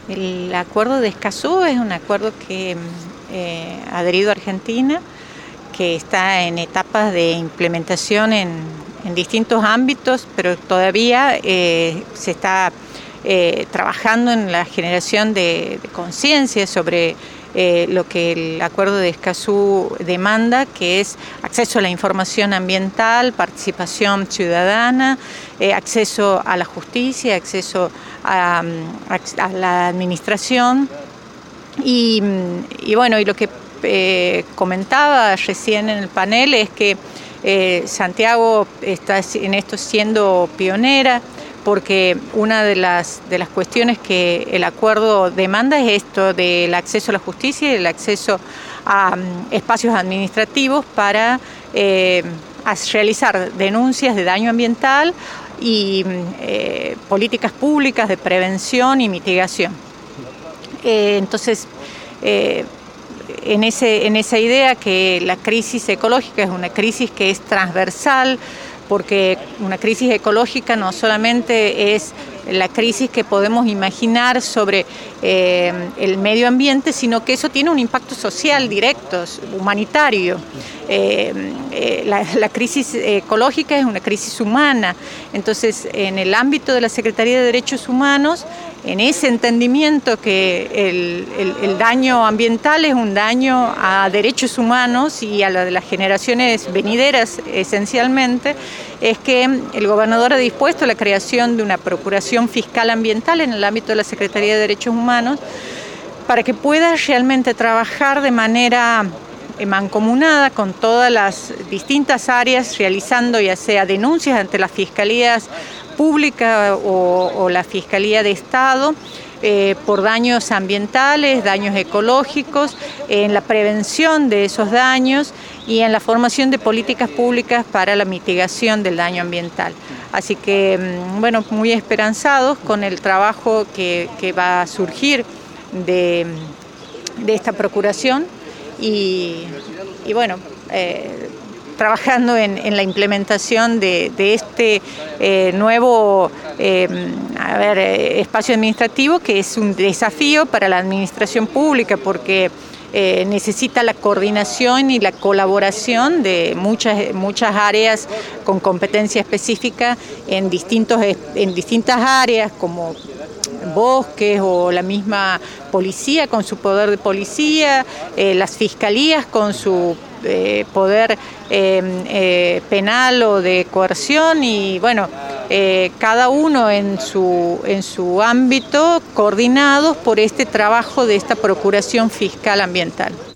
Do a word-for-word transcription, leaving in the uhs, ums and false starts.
El acuerdo de Escazú es un acuerdo que eh, ha adherido a Argentina, que está en etapas de implementación en, en distintos ámbitos, pero todavía eh, se está eh, trabajando en la generación de, de conciencia sobre eh, lo que el acuerdo de Escazú demanda, que es acceso a la información ambiental, participación ciudadana, eh, acceso a la justicia, acceso a, a, a la administración y, y bueno, y lo que eh, comentaba recién en el panel es que eh, Santiago está en esto siendo pionera, porque una de las, de las cuestiones que el acuerdo demanda es esto del acceso a la justicia y el acceso a um, espacios administrativos para eh, realizar denuncias de daño ambiental y eh, políticas públicas de prevención y mitigación. Eh, entonces, eh, en, ese, en esa idea que la crisis ecológica es una crisis que es transversal, porque una crisis ecológica no solamente es la crisis que podemos imaginar sobre eh, el medio ambiente, sino que eso tiene un impacto social directo, humanitario. Eh, eh, la, la crisis ecológica es una crisis humana. Entonces, en el ámbito de la Secretaría de Derechos Humanos, en ese entendimiento que el, el, el daño ambiental es un daño a derechos humanos y a la de las generaciones venideras esencialmente, es que el gobernador ha dispuesto la creación de una procuración fiscal ambiental en el ámbito de la Secretaría de Derechos Humanos para que pueda realmente trabajar de manera mancomunada con todas las distintas áreas, realizando ya sea denuncias ante las fiscalías públicas o, o la Fiscalía de Estado eh, por daños ambientales, daños ecológicos, en la prevención de esos daños y en la formación de políticas públicas para la mitigación del daño ambiental. Así que, bueno, muy esperanzados con el trabajo que, que va a surgir de, de esta procuración y, y bueno, eh, trabajando en, en la implementación de, de este eh, nuevo eh, a ver, eh, espacio administrativo, que es un desafío para la administración pública porque eh, necesita la coordinación y la colaboración de muchas, muchas áreas con competencia específica en, distintos, en distintas áreas como bosques o la misma policía con su poder de policía, eh, las fiscalías con su eh, poder eh, eh, penal o de coerción y bueno, eh, cada uno en su, en su ámbito coordinados por este trabajo de esta procuración fiscal ambiental.